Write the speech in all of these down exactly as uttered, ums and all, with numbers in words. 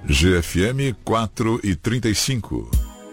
G F M quatro e trinta e cinco.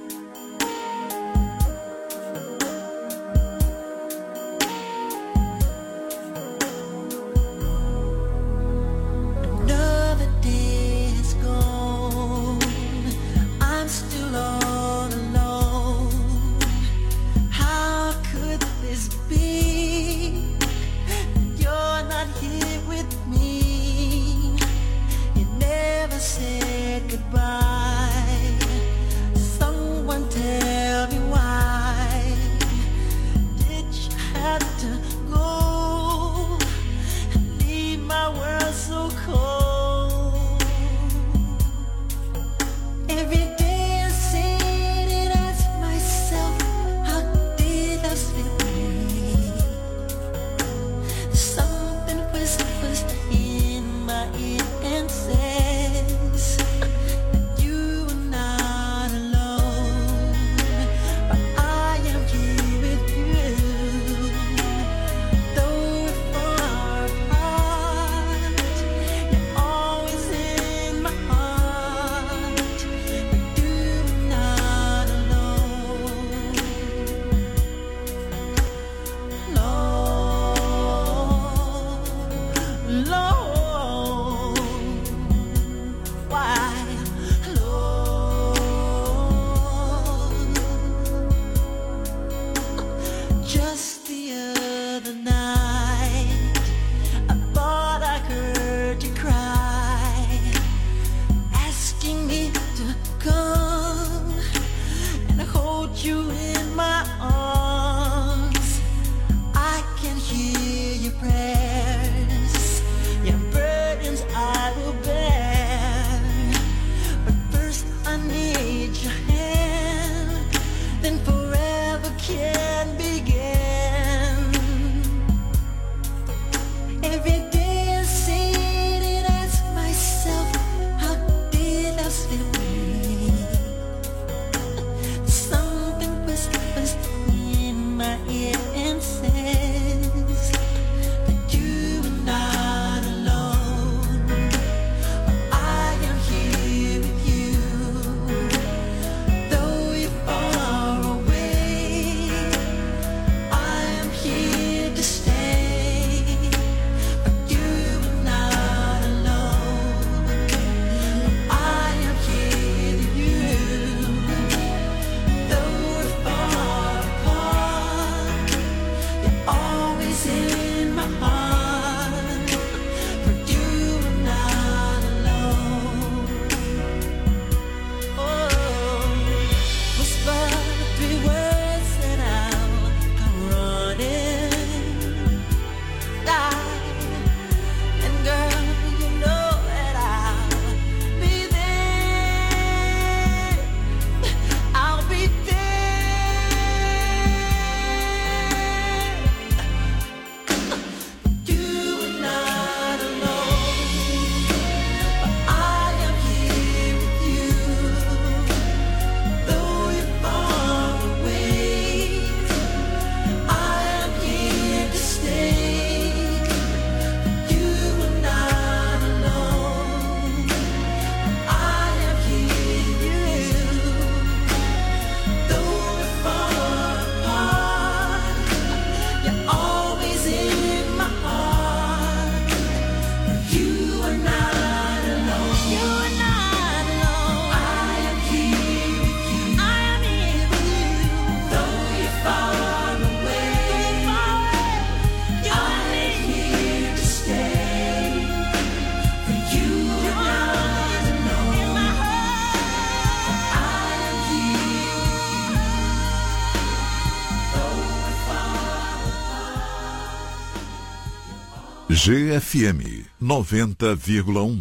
G F M noventa vírgula um.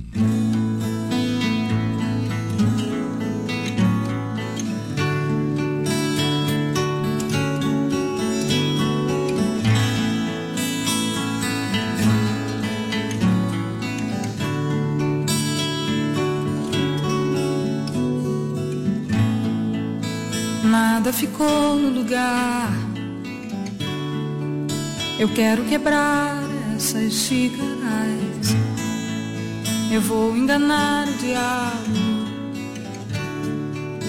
Nada ficou no lugar. Eu quero quebrar essas xícaras. Eu vou enganar o diabo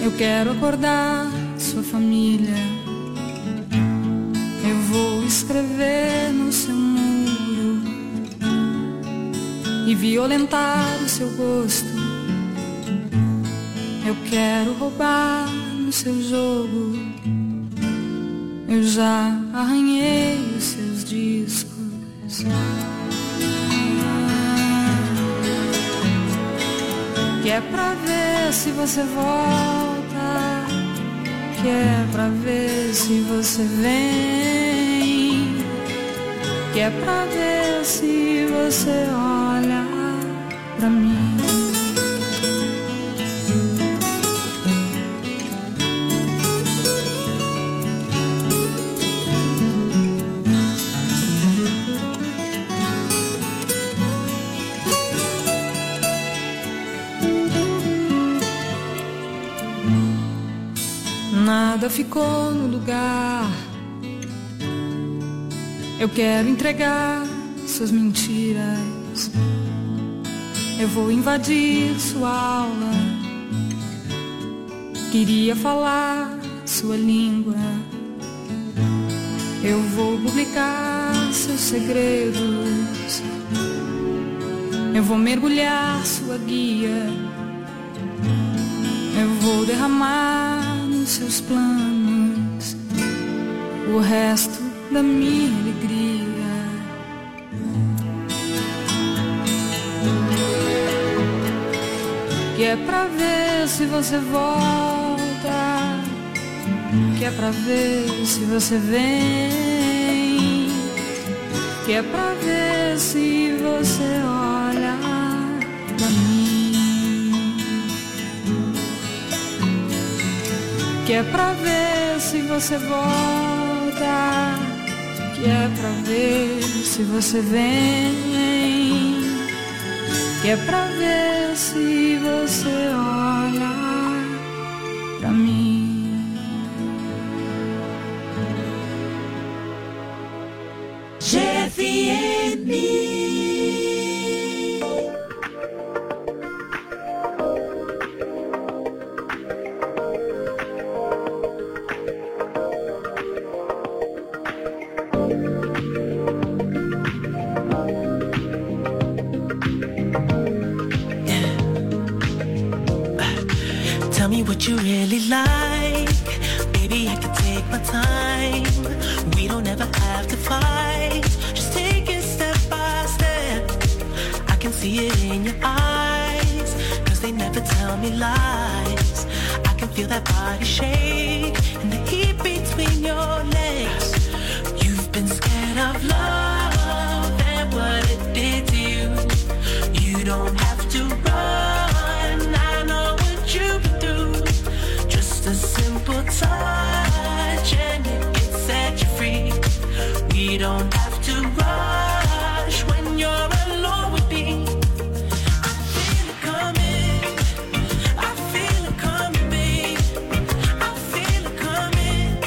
Eu quero acordar sua família. Eu vou escrever no seu muro e violentar o seu gosto. Eu quero roubar no seu jogo. Eu já arranhei os seus discos. Que é pra ver se você volta, que é pra ver se você vem, que é pra ver se você olha pra mim. Nada ficou no lugar. Eu quero entregar suas mentiras. Eu vou invadir sua aula. Queria falar sua língua. Eu vou publicar seus segredos. Eu vou mergulhar sua guia. Eu vou derramar seus planos o resto da minha alegria. Que é pra ver se você volta, que é pra ver se você vem, que é pra ver se você olha pra mim. Que é pra ver se você volta, que é pra ver se você vem, que é pra ver se você olha pra mim. G F M what you really like. Baby, I can take my time. We don't ever have to fight. Just take it step by step. I can see it in your eyes, cause they never tell me lies. I can feel that body shake and the heat between your legs. You've been scared of love and what it did to you. You don't have to run, I know what you've been through. Just a simple touch and it can set you free. We don't have to rush when you're alone with me. I feel it coming, I feel it coming, babe. I feel it coming,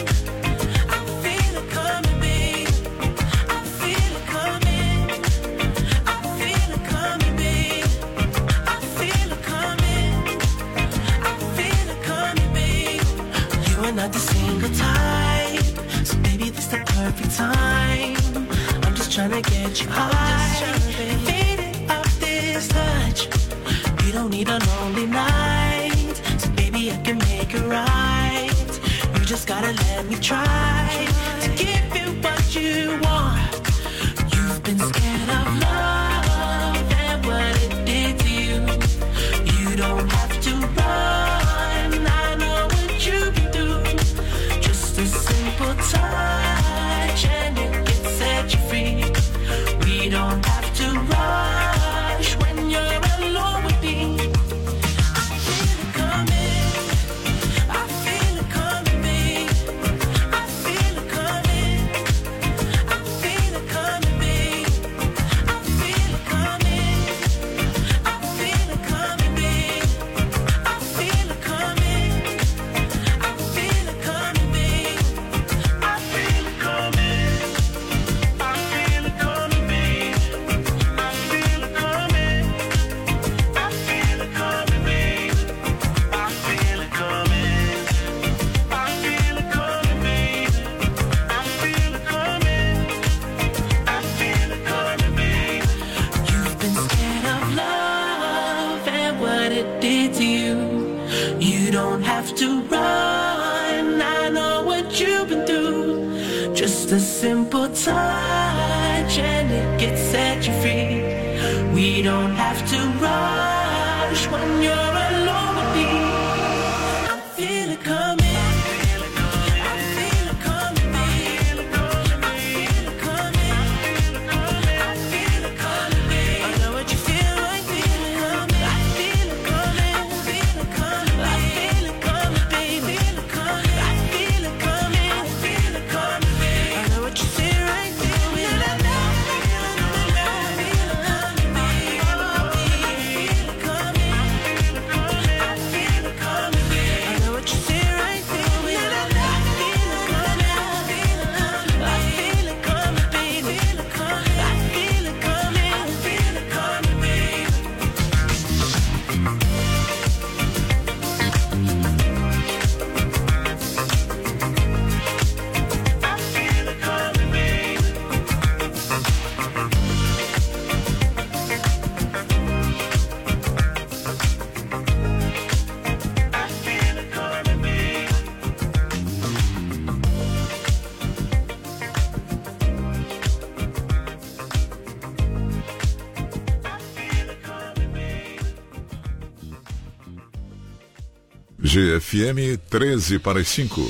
I feel it coming, babe. I feel it coming, I feel it coming, babe. I feel it coming, I feel it coming, babe. You are not the single type, so baby this the perfect time. I'm just trying to get you high, faded off this touch. You don't need a lonely night, so baby I can make it right. You just gotta let me try to give you what you want. You've been scared of love and what it did to you. You don't have to run, I know what you can do. Just a simple touch and it can set you free. We don't have to rush when you're alone with me. I feel it coming, I feel it coming, babe. I feel it coming, I feel it coming, babe. I feel it coming, I feel it coming, babe. I feel it coming, I feel it coming, babe. I feel have to run. I know what you've been through. Just a simple touch and it gets set you free. We don't have to rush when you're alone with me. I feel it coming. G F M treze para as cinco.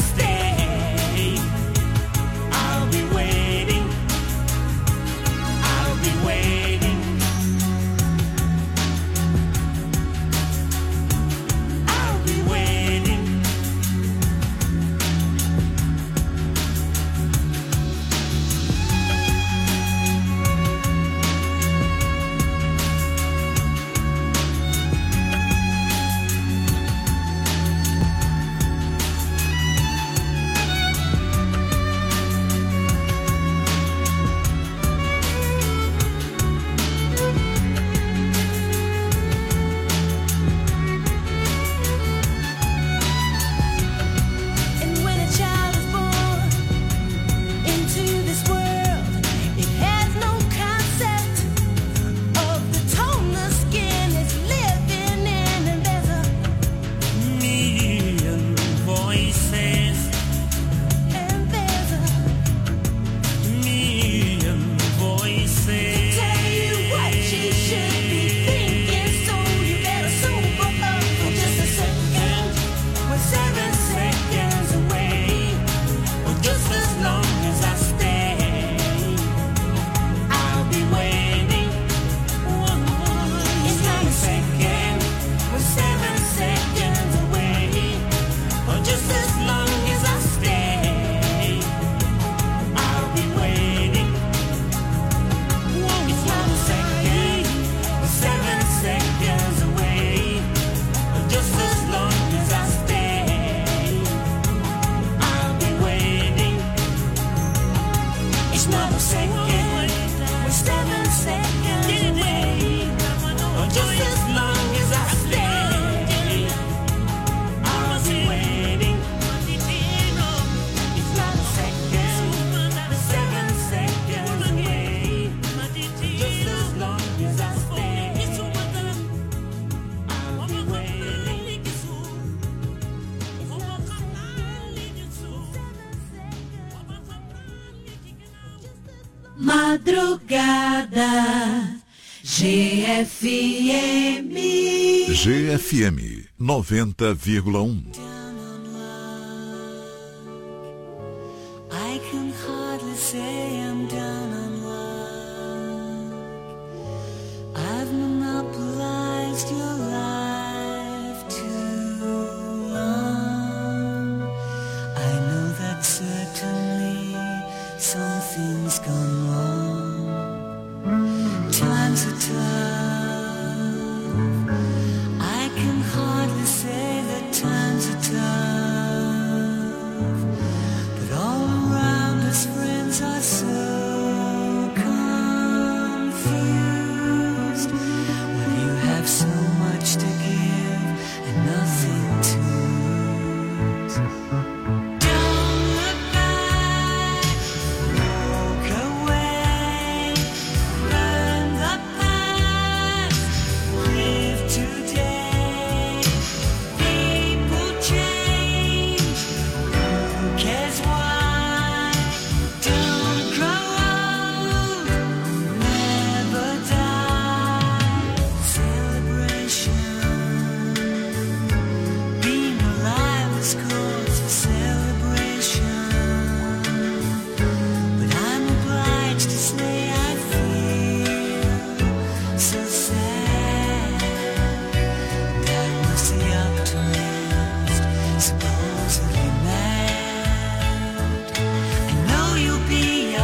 I'll be waiting. Madrugada G F M. G F M noventa vírgula um. I can hardly say I'm down on luck. I've monopolized your life too long. I know that certainly something's gone wrong. Times are tough. I can hardly say that times are tough. But all around us friends are so confused. When you have so much to give and nothing to lose. Don't look back, walk away, burn the past, live today. People change, who cares why? Don't grow old, never die. Celebration, being alive is cause for celebration. But I'm obliged to say I feel so sad. That was the optimist, supposedly mad. I know you'll be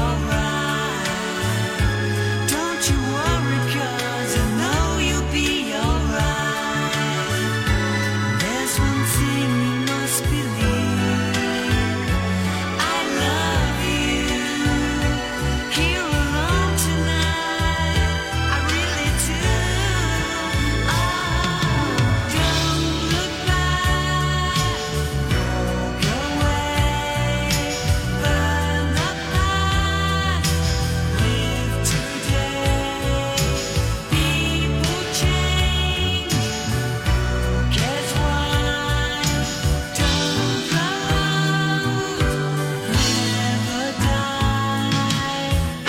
alright. Don't you worry, cause I know you'll be alright. There's one thing you must believe. I love you. Here alone tonight, I really do. Oh, don't look back, walk away, burn the past, live today. People change, who cares why? Don't grow old, never die.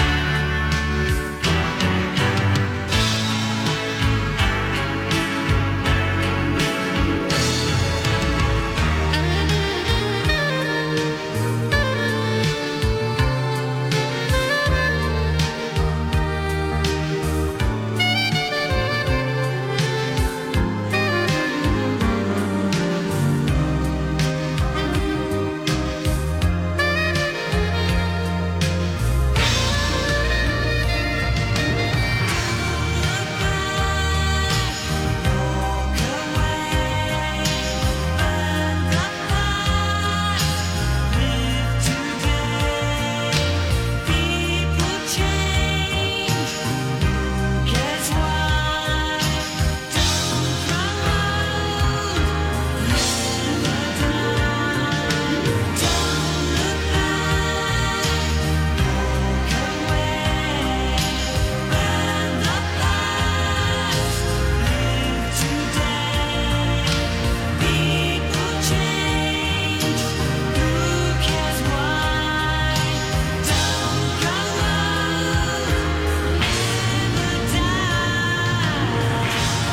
Walk away, burn the past, live today. People change, who cares why? Don't grow old, never die. Don't look back, walk away, burn the past, live today. People change, who cares why? Don't grow old, never die.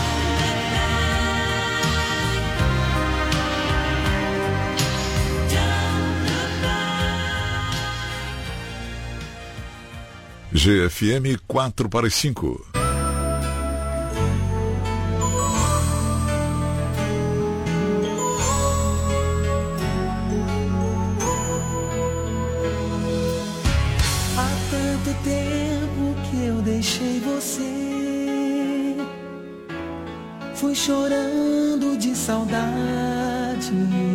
Don't look back. G F M quatro para as cinco. Há tanto tempo que eu deixei você. Fui chorando de saudade.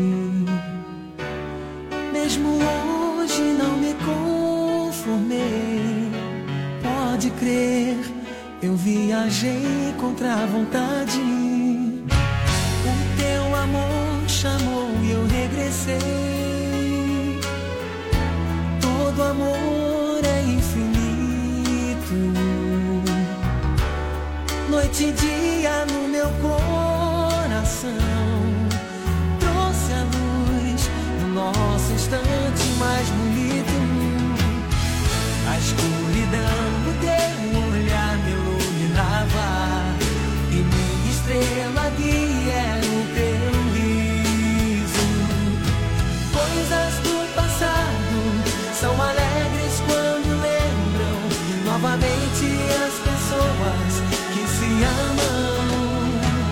Mesmo hoje não me conformei. Pode crer, eu viajei contra a vontade. O teu amor chamou e eu regressei. Todo amor é infinito. Noite e dia no meu coração. Trouxe a luz no nosso instante mais bonito. A escuridão novamente as pessoas que se amam.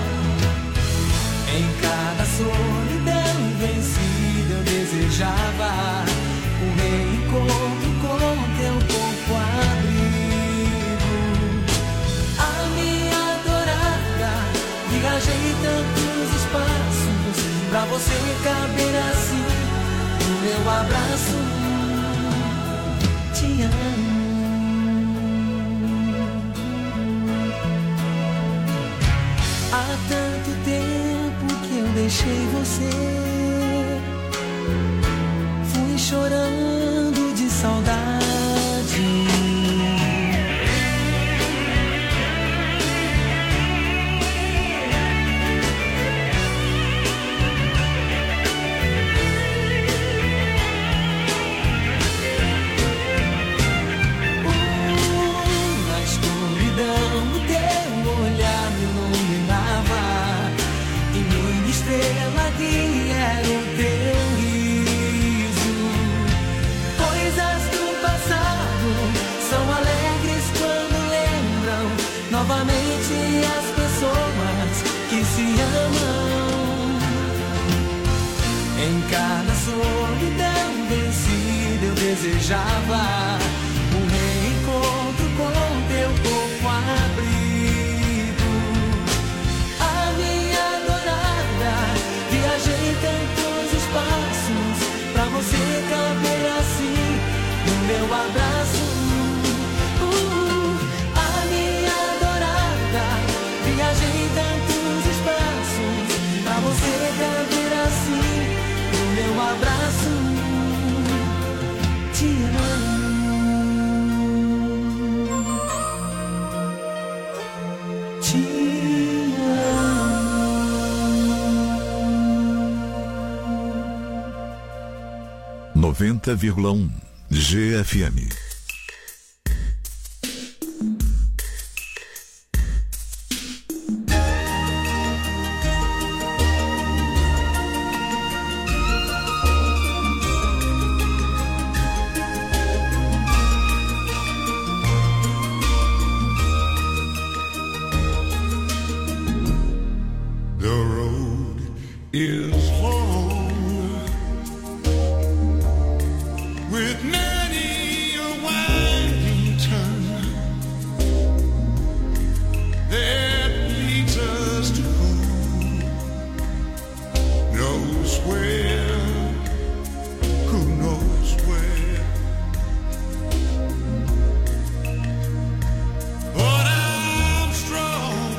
Em cada solidão vencida eu desejava um reencontro com teu corpo abrigo. A minha adorada, viajei tantos espaços pra você caber assim no meu abraço. Te amo. Há tanto tempo que eu deixei você, fui chorando de saudade. Estrela guia era o teu riso. Coisas do passado são alegres quando lembram novamente as pessoas que se amam. Em cada solidão vencida eu desejava um reencontro com teu corpo abrigo. Viajei tantos espaços pra você caber assim no meu abraço. Uh, a minha adorada, viajei tantos espaços pra você caber assim no meu abraço. Te amo. Te noventa vírgula um G F M. The road is long with many a winding turn that leads us to who knows where, who knows where. But I'm strong,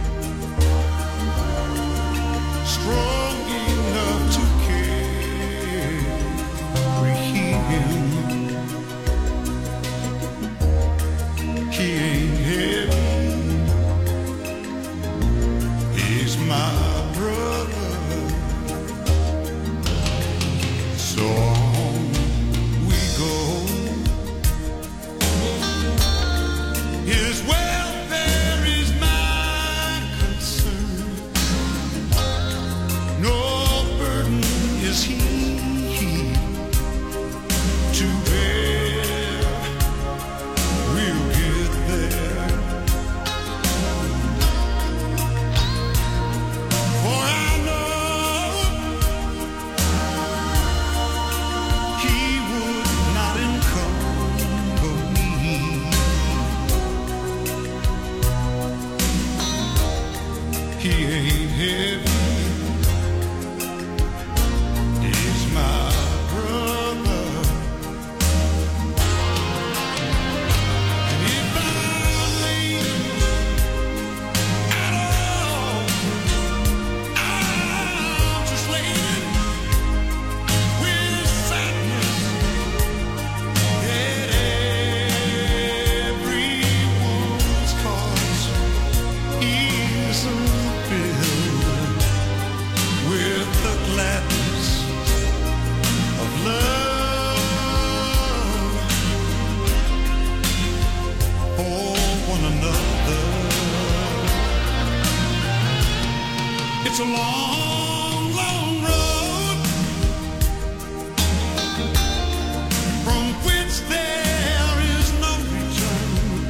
strong enough to carry him. He ain't heavy, he's my brother. So on we go. His welfare is my concern. No burden is he to bear. We'll get there. For I know he would not encumber me. He ain't heavy, he's my brother. And if I lay at all, I'm just laying with sadness that everyone's cause isn't filled with the gladness of love for one another. It's a long, long road from which there is no return.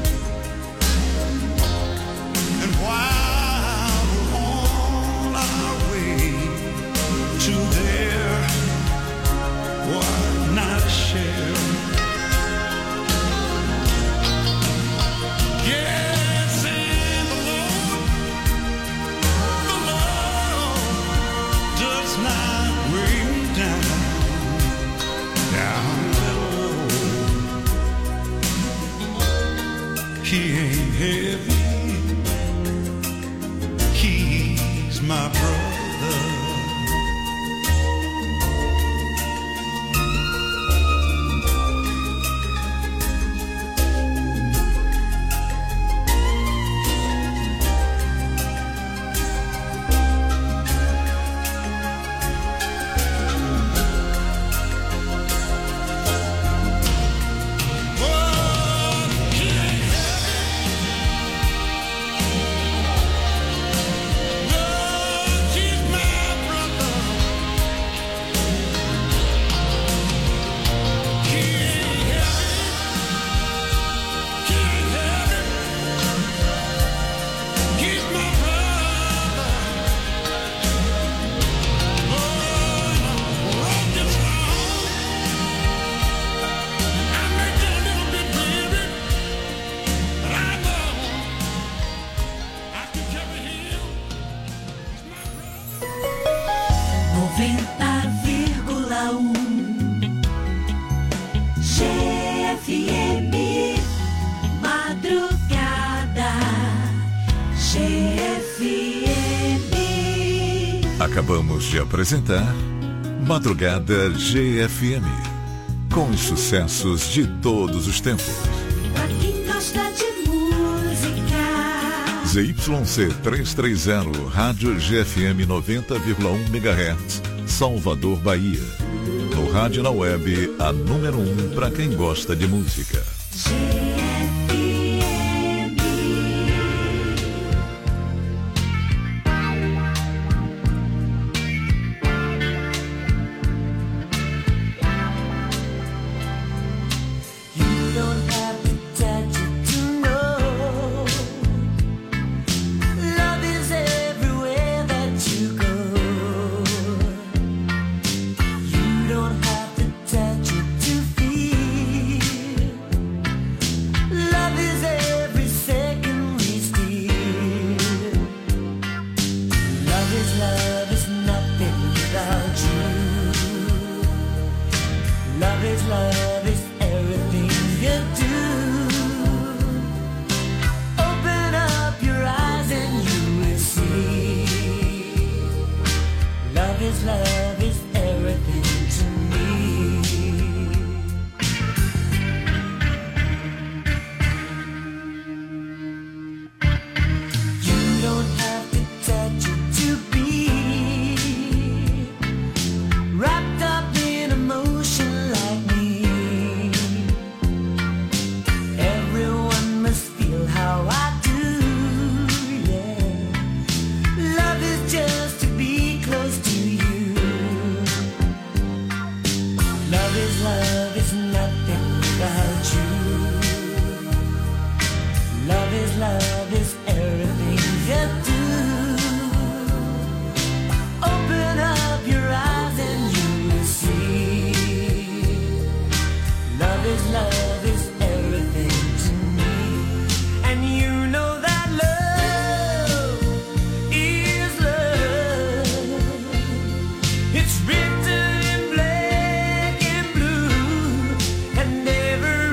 Yes, and the Lord, the Lord does not rain down, down below. He ain't heavy, he's my brother. Acabamos de apresentar Madrugada G F M, com os sucessos de todos os tempos. Pra quem gosta de música. Z Y C trezentos e trinta, Rádio G F M noventa vírgula um megahertz, Salvador, Bahia. No rádio e na web, a número um para quem gosta de música.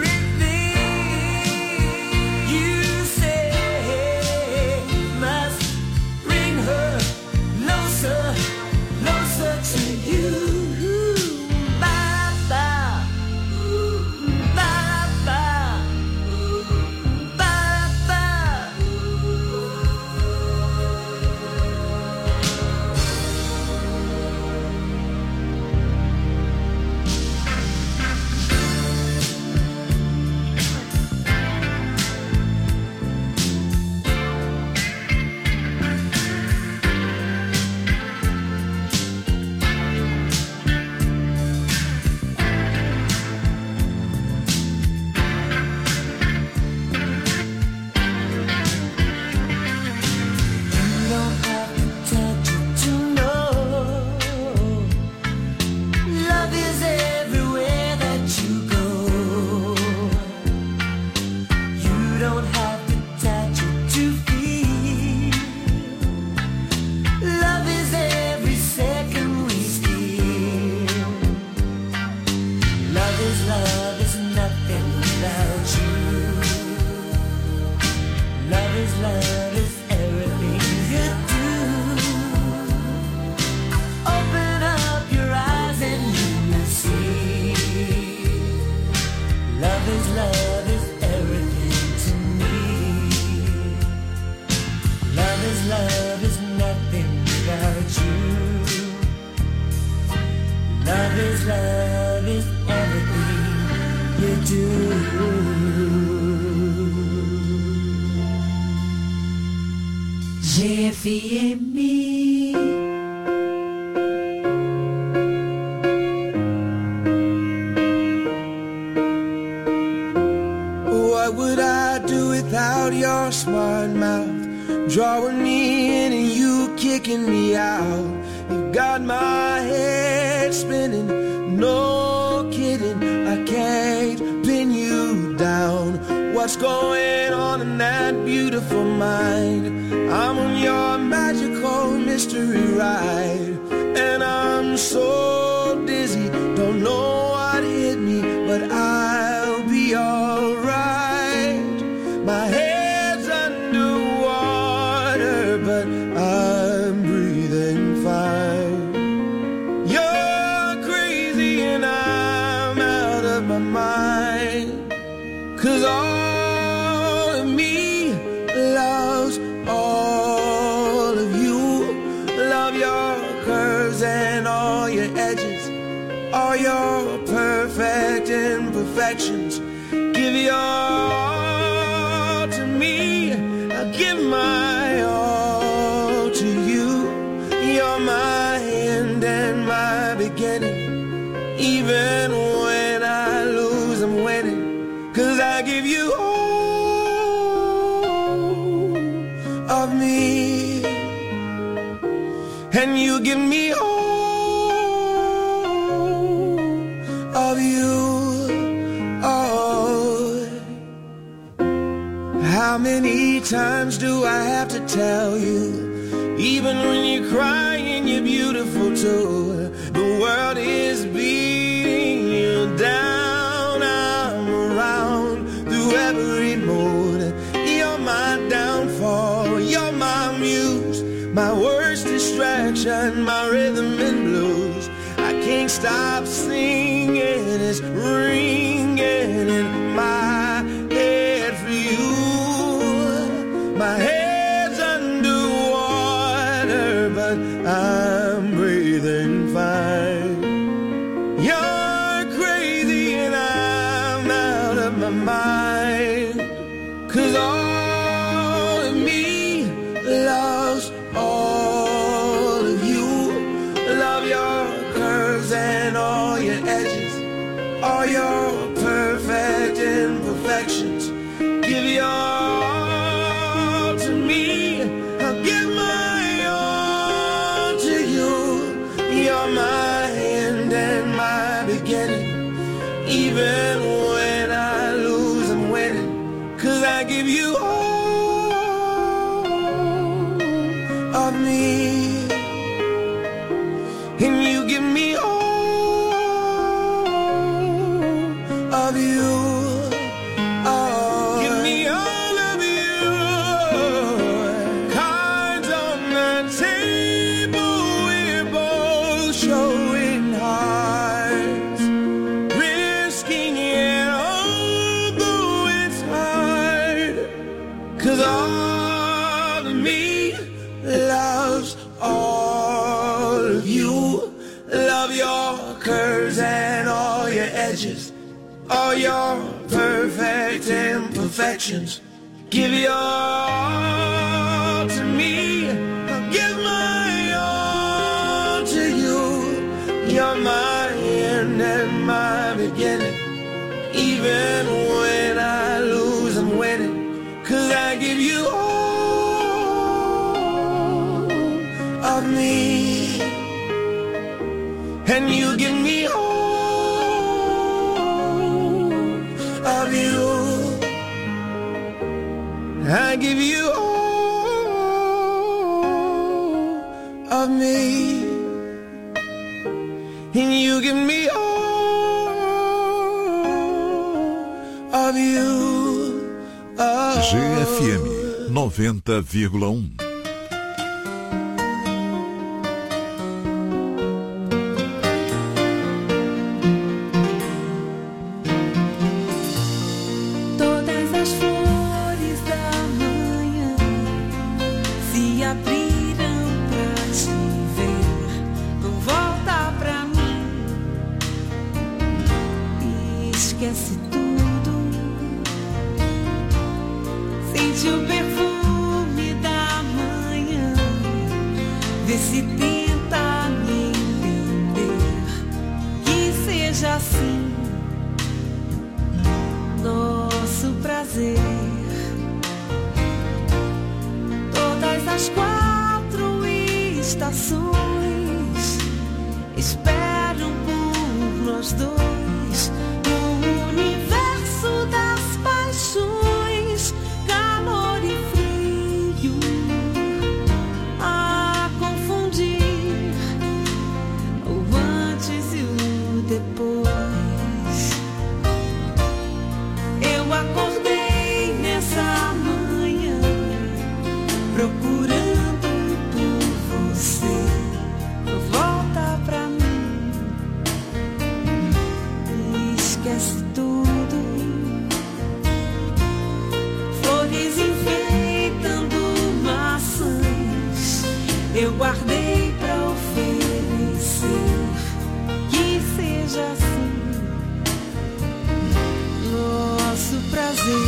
Must Love is, love is everything you do. Open up your eyes and you will see. Love is, love is everything to me. Love is, love is nothing without you. Love is, love is everything you do. G F E M E. What would I do without your smart mouth? Drawing me in and you kicking me out. You got my head spinning, no kidding. I can't pin you down. What's going on in that beautiful mind? I'm on your magical mystery ride, and I'm so dizzy, don't know what hit me, but I'll be alright. My head's underwater, but I'm breathing fine. You're crazy and I'm out of my mind, 'cause all of me loves all of you. Love your curves and all your edges, all your perfect imperfections. Give your all to me, I'll give my all to you. You're my end and my beginning. Even when I lose, I'm winning, 'cause I give you all of me, and you give me all of you. Oh, how many times do I have to tell you? Even when you're crying, you're beautiful too. The world is beating you down. I'm around through every mood. You're my downfall, you're my muse, my worst distraction, my rhythm and blues. I can't stop singing, it's ringing in my head for you. My head's underwater, but I'm breathing fine. You're crazy and I'm out of my mind, 'cause all of me loves all of you. Love your curves and all your edges, all your perfect imperfections. Give your all to me, I'll give my all to you. You're my end and my beginning. Even when I lose, I'm winning, 'cause I give you all of me, and you give me all of you. Oh, give me all of you. Cards on the table, we're both showing hearts, risking it although it's hard, 'cause all of me loves all of you. Love your curves and all your edges, all your perfect imperfections. Give your all to me, I'll give my all to you. You're my end and my beginning. Even when I lose, I'm winning, 'cause I give you all of me, and you give me all of you. I give you all of me, and you give me all of you. Oh. G F M noventa vírgula um. Todas as flores da manhã se abriram pra te ver. Não volta pra mim. Esquece tudo. Sente o perfume da manhã. Vê se tenta me entender. Que seja assim nosso prazer. Todas as quatro estações esperam por nós dois. O universo das paixões, calor e frio, a confundir o antes e o depois. Eu acordei nessa manhã procurando por você. Volta pra mim. Esquece tudo. Flores enfeitando maçãs. Eu guardei pra oferecer. Que seja assim nosso prazer.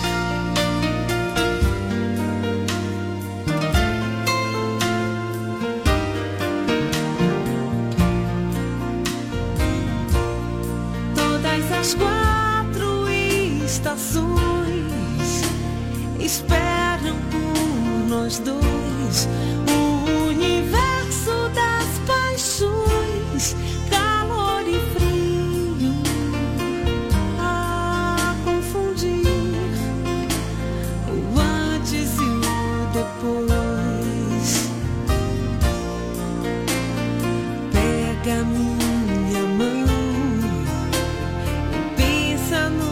Todas as quatro estações esperam por nós dois. O universo das paixões, calor e frio, a confundir o antes e o depois. Pega minha mão, pensa no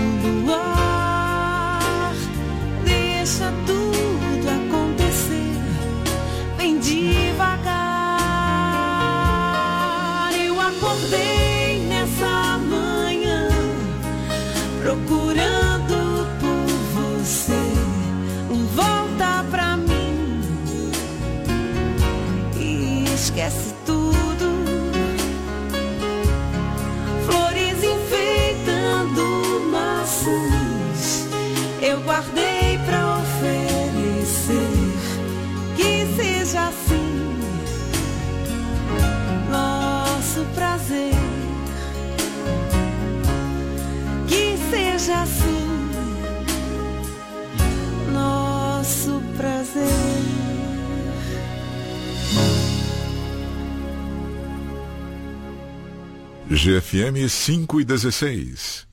luar, deixa tudo acontecer, vem devagar. Eu acordei nessa manhã procurando por você. Volta pra mim. Esquece tudo. Flores enfeitando maçãs. Eu guardei pra oferecer. Que seja assim nosso prazer. Que seja assim nosso prazer. G F M cinco e dezesseis.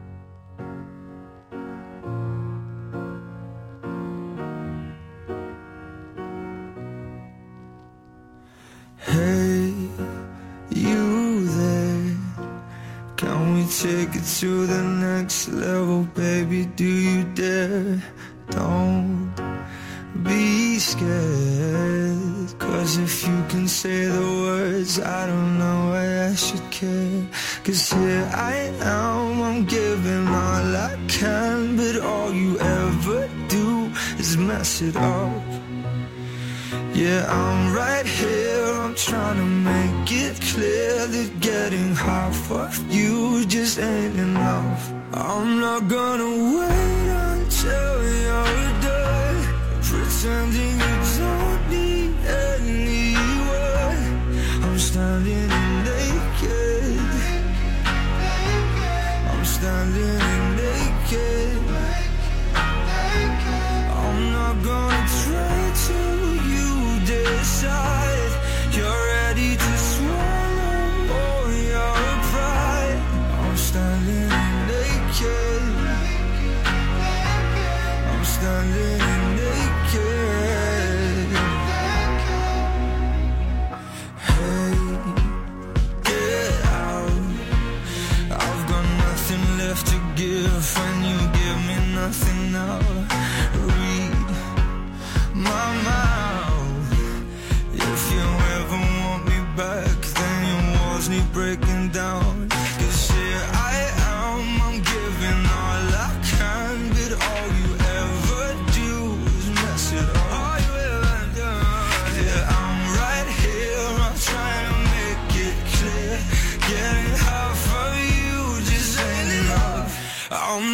Hey, you there? Can we take it to the next level, baby? Do you dare? Don't be scared. Cause if you can say the words, I don't know why I should care. Cause here I am, I'm giving all I can, but all you ever do is mess it up. Yeah, I'm right here, I'm trying to make it clear that getting half of you just ain't enough. I'm not gonna wait until you're done pretending you don't need anyone. I'm standing naked, I'm standing naked. I'm not gonna try to decide you're ready to swallow all your pride. I'm standing naked, I'm standing naked. Hey, get out. I've got nothing left to give, and you give me nothing now. Read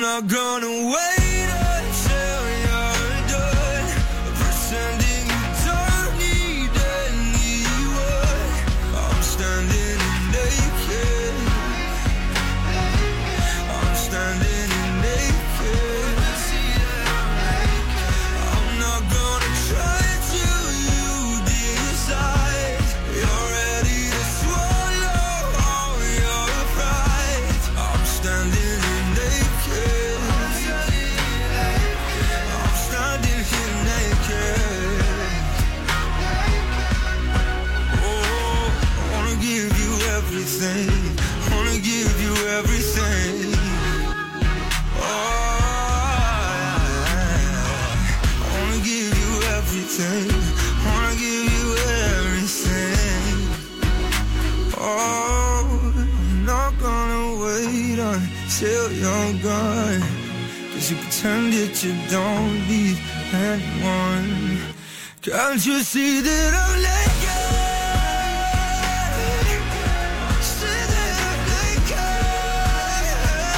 not gonna wait until you're done pretending you don't need anyone. I'm standing naked. I'm standing naked. I'm not gonna try till you decide you're ready to swallow all your pride. I'm standing naked. I'm standing here naked. Oh, I wanna give you everything. I wanna give you everything. Oh, I wanna give you everything. I wanna give you everything. Oh, I'm not gonna wait until you're gone, 'cause you pretend that you don't need anyone. Can't you see that I'm naked? See that I'm naked.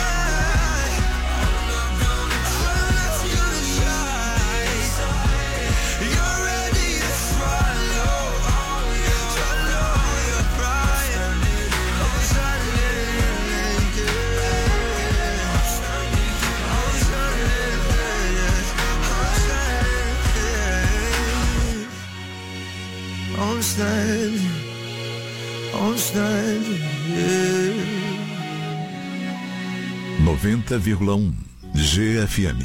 I'm not gonna try to decide. You're ready to swallow all your, swallow your pride. I'm standing naked. I'm standing I'm standing naked. I'm standing I'm standing yeah. noventa vírgula um G F M.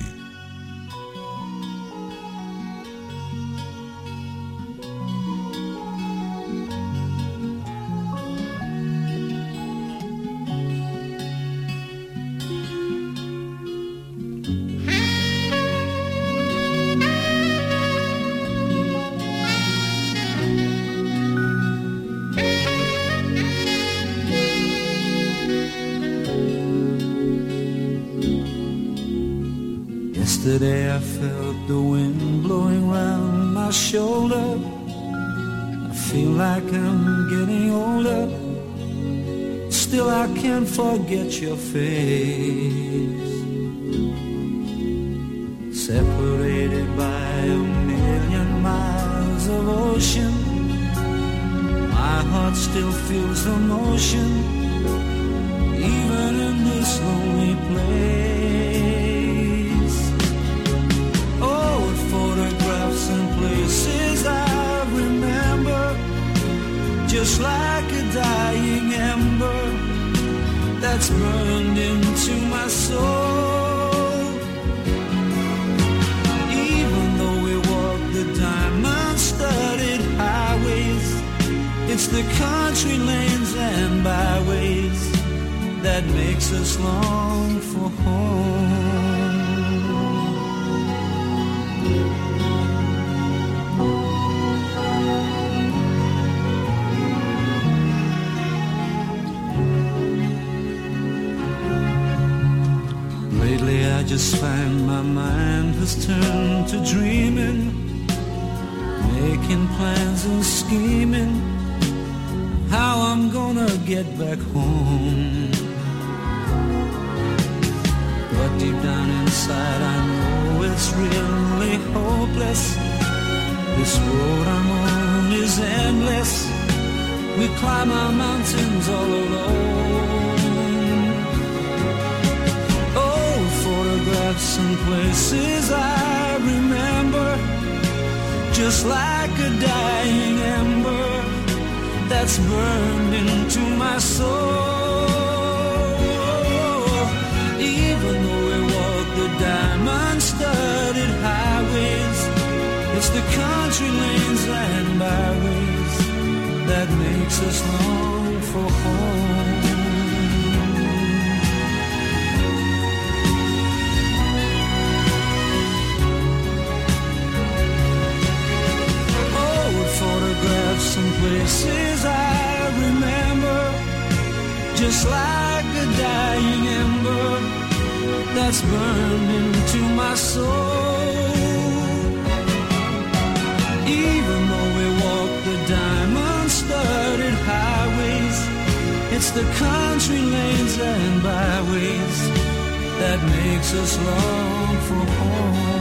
Yesterday I felt the wind blowing round my shoulder. I feel like I'm getting older. Still I can't forget your face. Separated by a million miles of ocean, my heart still feels the motion, even in this lonely place. Oh, what photographs and places I remember, just like a dying ember that's burned into my soul. Even though we walk the diamond-studded highways, it's the country lanes and byways that makes us long for home. Lately I just find my mind has turned to dreaming, making plans and scheming how I'm gonna get back home. But deep down inside I know it's really hopeless. This road I'm on is endless. We climb our mountains all alone. Oh, photographs and places I remember, just like a dying ember that's burned into my soul. Even though we walk the diamond-studded highways, it's the country lanes and byways that makes us long for home. Oh, photographs and places I remember, just like a dying ember that's burned into my soul. Even though we walk the diamond-studded highways, it's the country lanes and byways that makes us long for home.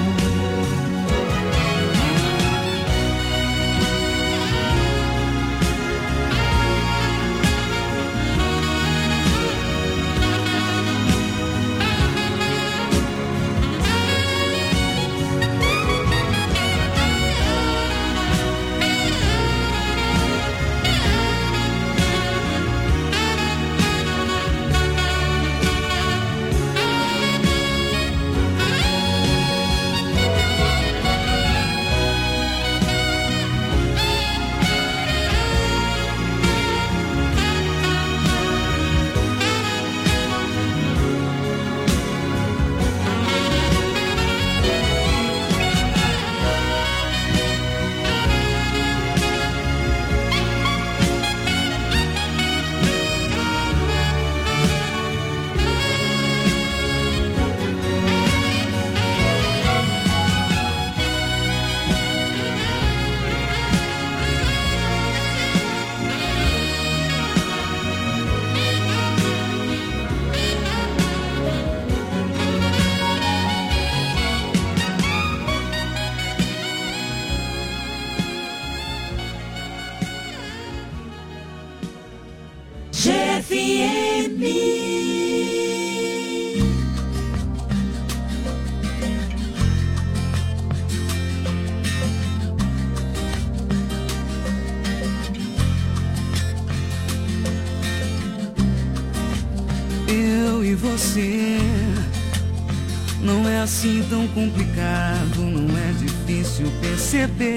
Não é assim tão complicado, não é difícil perceber.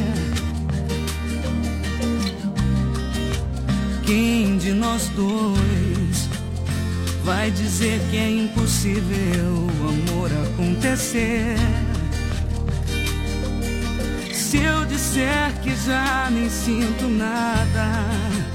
Quem de nós dois vai dizer que é impossível o amor acontecer? Se eu disser que já nem sinto nada,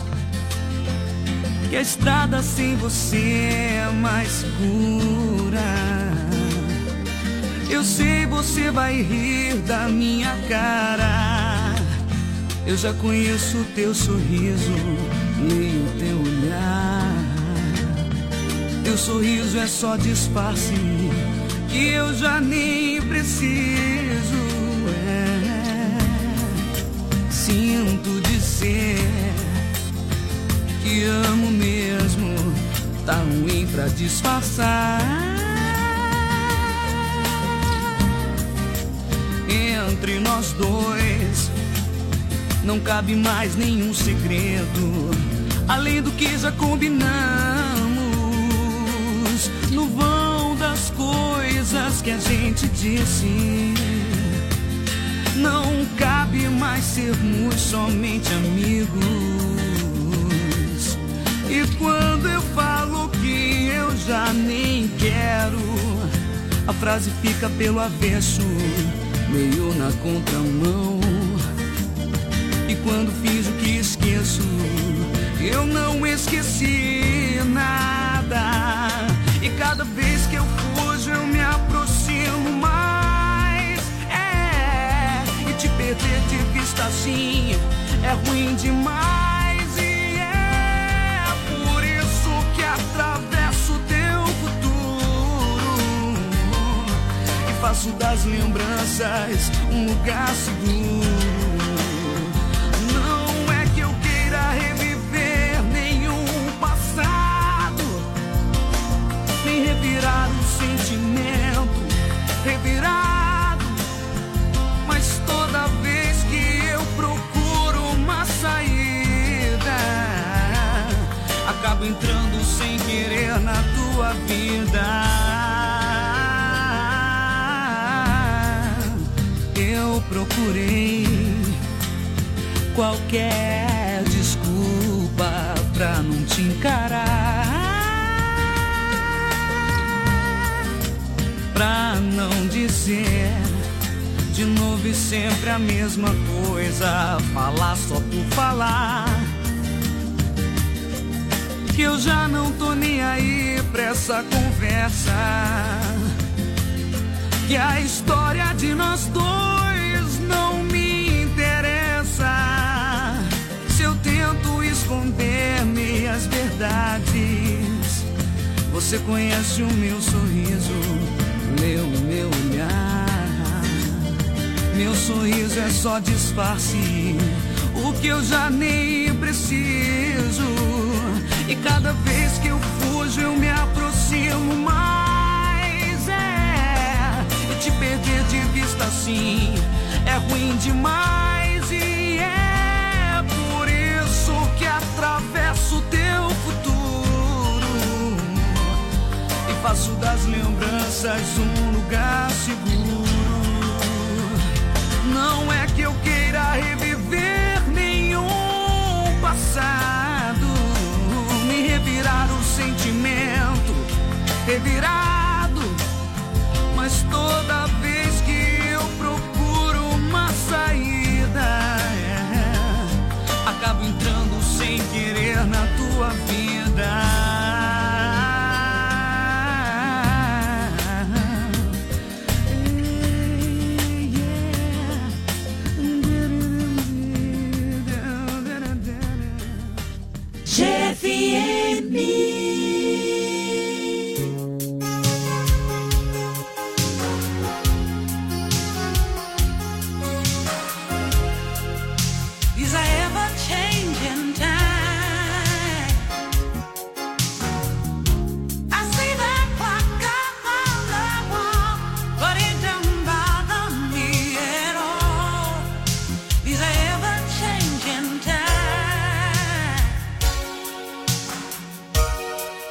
que a estrada sem você é mais segura, eu sei você vai rir da minha cara. Eu já conheço o teu sorriso, leio o teu olhar. Teu sorriso é só disfarce que eu já nem preciso. É. Sinto dizer que amo mesmo, tá ruim pra disfarçar. Entre nós dois não cabe mais nenhum segredo, além do que já combinamos. No vão das coisas que a gente disse, não cabe mais sermos somente amigos. E quando eu falo que eu já nem quero, a frase fica pelo avesso, meio na contramão. E quando finjo que esqueço, eu não esqueci nada. E cada vez que eu fujo eu me aproximo mais. É, e te perder de vista assim é ruim demais. E é por isso que atravesso o teu futuro e faço das lembranças um lugar seguro. Não é que eu queira reviver nenhum passado, nem revirar um sentimento revirado, mas toda vez que eu procuro uma saída, acabo entrando sem querer na tua vida. Eu procurei qualquer desculpa pra não te encarar, pra não dizer de novo e sempre a mesma coisa, falar só por falar, que eu já não tô nem aí pra essa conversa, que a história de nós dois não me interessa. Se eu tento esconder minhas verdades, Você conhece o meu sorriso, leu o meu olhar. Meu sorriso é só disfarce, o que eu já nem preciso. E cada vez que eu fujo eu me aproximo mais. É, e te perder de vista assim é ruim demais. E é por isso que atravesso teu futuro e faço das lembranças um lugar seguro. Não é que eu queira reviver nenhum passado, me revirar o sentimento revirado, mas toda vez que eu procuro uma saída, é, acabo entrando sem querer na tua vida. G F M. These are ever-changing times. I see that clock on the wall, but it don't bother me at all. These are ever-changing times.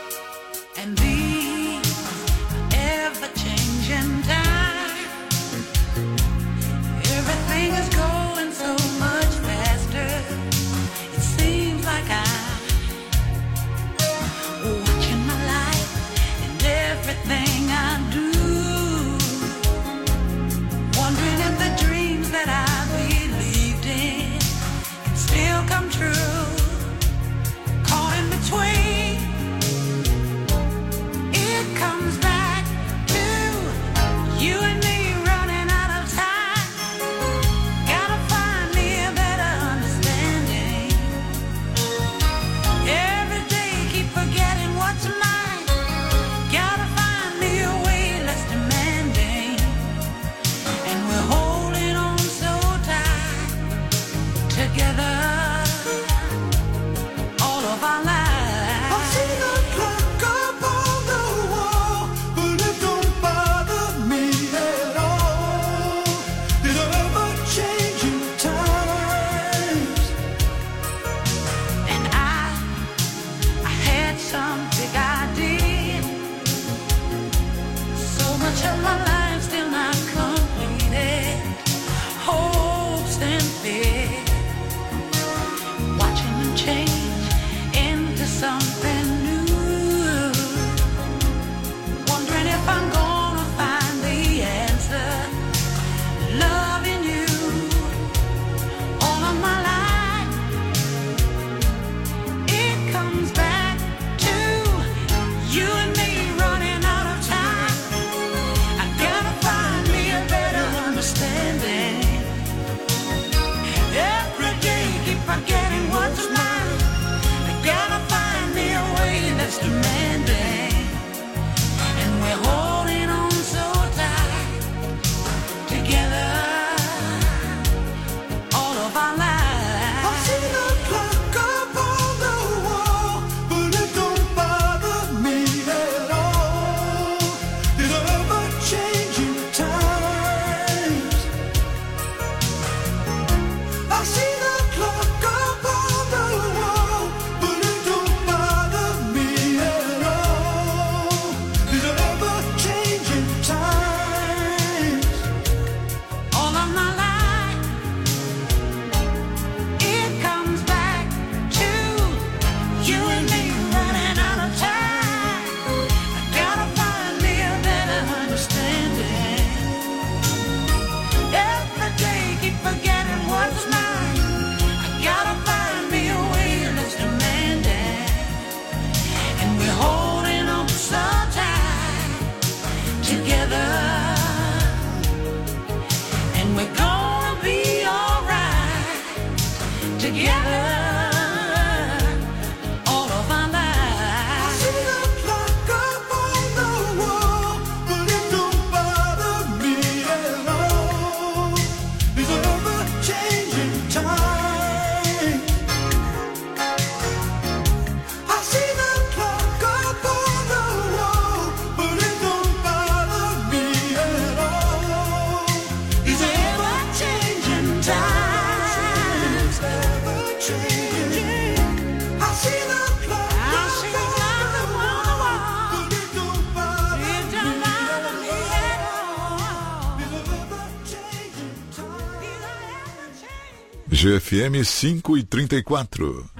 G F M cinco e trinta e quatro.